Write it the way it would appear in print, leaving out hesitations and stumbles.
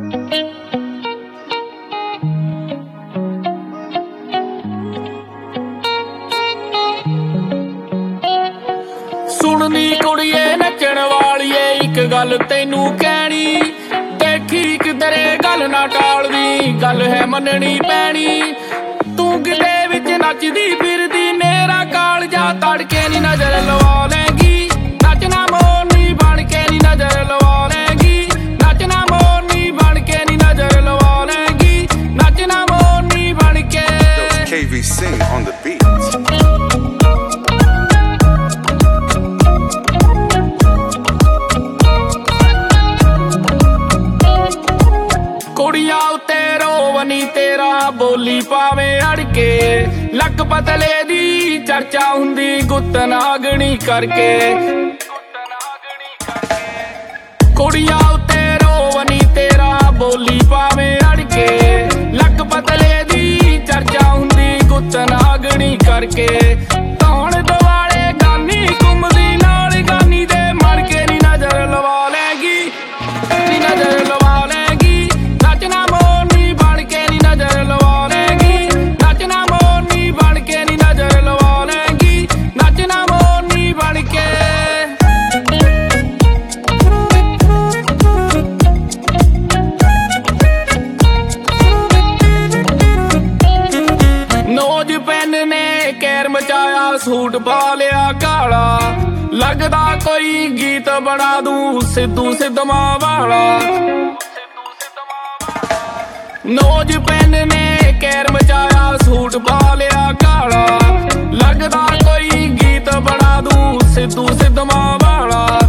सुननी कुड़िए नचण वालिए एक गल तेनू कहनी, देखी किधरे गल ना टालदी, गल है मननी पैनी। तू किते विच नचदी फिरदी, मेरा कालजा तड़के नी नजर लवा लेगी। नचना मोरनी बन के नी नजर लवा लेगी, नचना मोरनी बन के नी नजर लवा लेगी, नचना मोरनी बन के। KVC on the beat. कुड़िया उत्ते रोवनी तेरा बोली पावे अड़के, लक पतले दी चर्चा हुंदी गुत्त नागणी करके। कुड़िया उत्ते रोवनी तेरा बोली पावे अड़के, लक पतले दी चर्चा हुंदी गुत्त नागणी करके। तौण दवाले गानी घुमदी नाल गानी दे, मड़ के नी नजर लवा लेगी, नी नजर लवा लेगी। नचना मोरनी बन के नी नजर लवा लेगी, नचना मोरनी बन के नी नजर लवा लेगी, नचना मोरनी बन के। नोज पेन ने कैर मचाया, सूट पा लिया काला, लगदा कोई गीत बना दूं सिद्धू सिद्धमा वाला। नोज पेन ने कैर मचाया, सूट पा लिया काला, लगदा कोई गीत बना दूं सिद्धू सिद्धमा वाला।